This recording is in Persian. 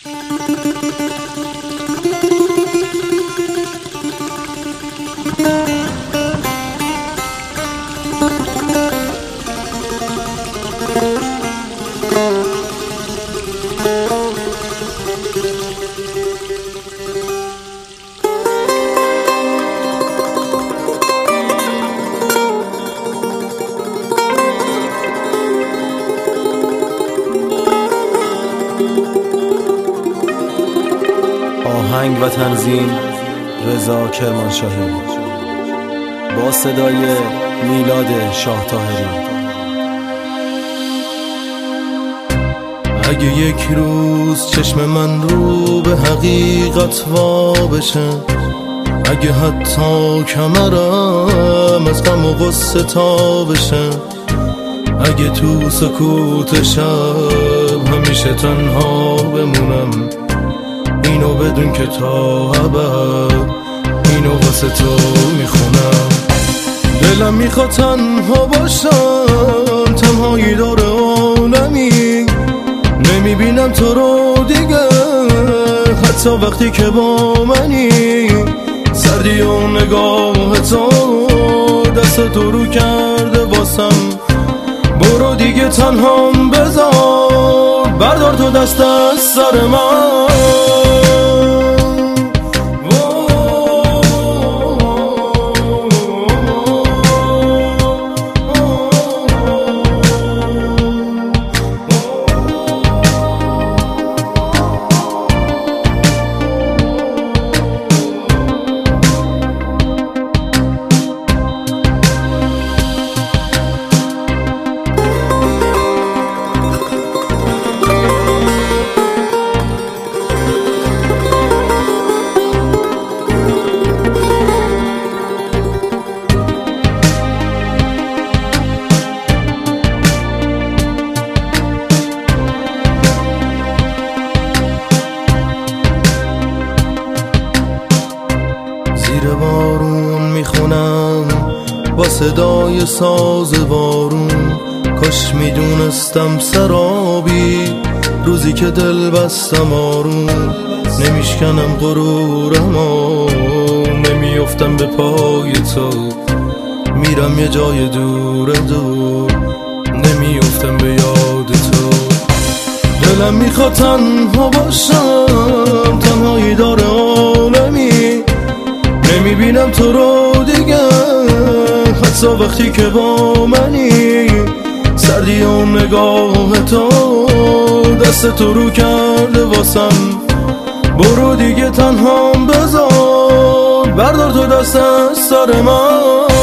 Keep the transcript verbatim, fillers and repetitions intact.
آهنگ و تنظیم رضا کرمانشاهی با صدای میلاد شاه طاهری. اگه یک روز چشم من رو به حقیقت وا بشه، اگه حتی کمرم از غم و غصه تا بشه، اگه تو سکوت شب همیشه تنها بمونم، اینو بدون که تا ابد اینو واسه تو میخونم. دلم میخواد تنها باشم، تنهایی داره عالمی، نمیبینم تو رو دیگه حتی وقتی که با منی. سردی و نگاه تو دست تو رو کرده واسم، برو دیگه تنهام بذار، بردار تو دست از سر من. زیر بارون میخونم با صدای ساز بارون، کاش میدونستم سرابی روزی که دل بستم آروم. نمیشکنم غرورم و نمیافتم به پای تو، میرم یه جای دور دور نمیافتم به یاد تو. دلم میخواد تنها باشم، تنهایی داره عالمی، نمیبینم تو رو دیگه حتی وقتی که با منی. سردی و نگاه تو دست تو رو کرده واسم، برو دیگه تنهام بذار، بردار تو دست از سر من.